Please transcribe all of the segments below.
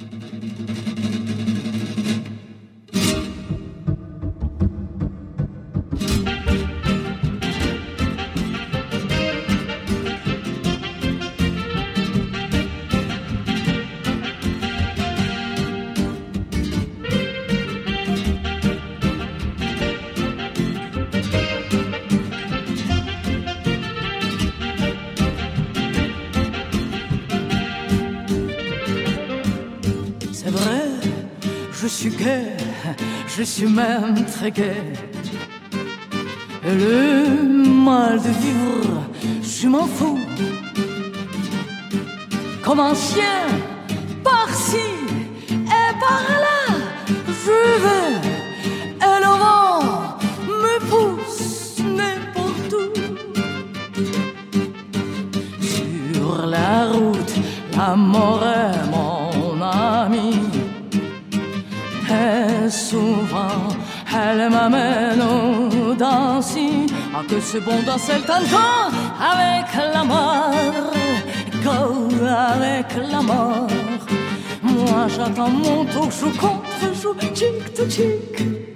Je suis gai, je suis même très gai. Et le mal de vivre, je m'en fous. Comme un chien, par-ci et par-là, je vais. Et le vent me pousse n'importe où. Sur la route, la mort est mon ami. Et souvent, elle m'amène au dancing. Ah, que c'est bon danser le tango avec la mort. Go avec la mort. Moi, j'attends mon tour, joue contre joue, chic to chic.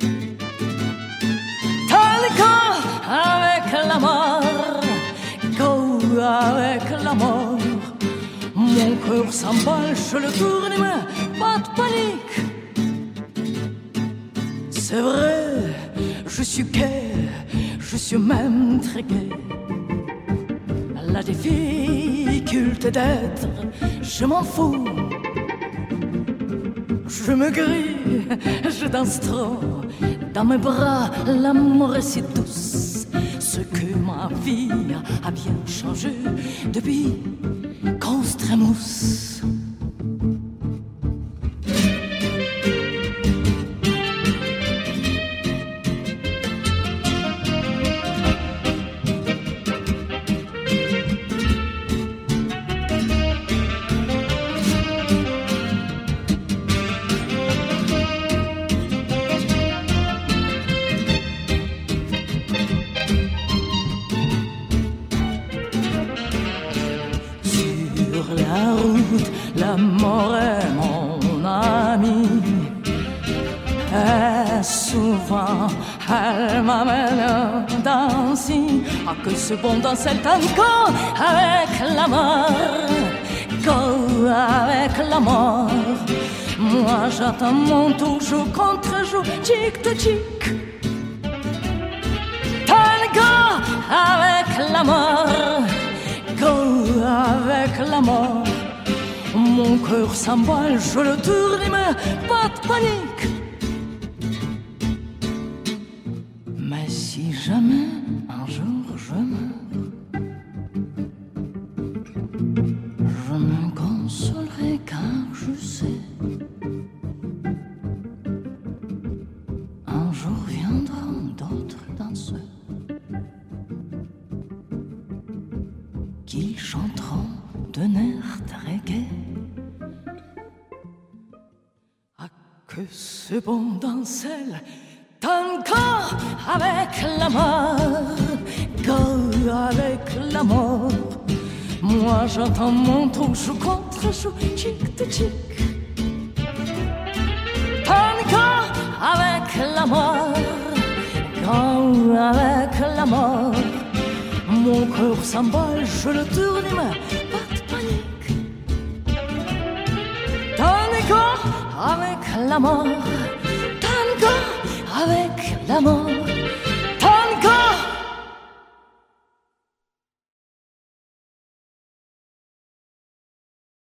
Tango avec la mort. Go avec la mort. Mon cœur s'emballe, je le tourne, mais pas de panique. C'est vrai, je suis gai, je suis même très gai. La difficulté d'être, je m'en fous. Je me grille, je danse trop. Dans mes bras, l'amour est si douce. Ce que ma vie a bien changé depuis qu'on se trémousse. La mort est mon amie. Et souvent, elle m'amène dancing. Ah, que c'est bon danser le tango avec la mort. Go avec la mort. Moi, j'attends mon tour, joue contre joue, chic to chic. Tango avec la mort. Go avec la mort. Mon cœur s'emballe, je le tourne, mais pas de panique. Mais si jamais un jour je meurs, je me consolerai car je sais, un jour viendront d'autres danseurs qui chanteront d'un air très gai. Ah, que c'est bon danser le tango avec la mort. Go avec la mort. Moi j'entends mon tour, joue contre joue, chic to chic. Tango avec la mort. Go avec la mort. Mon cœur s'emballe, je le tourne, mais pas de panique. Tango avec la mort. Tango avec la mort.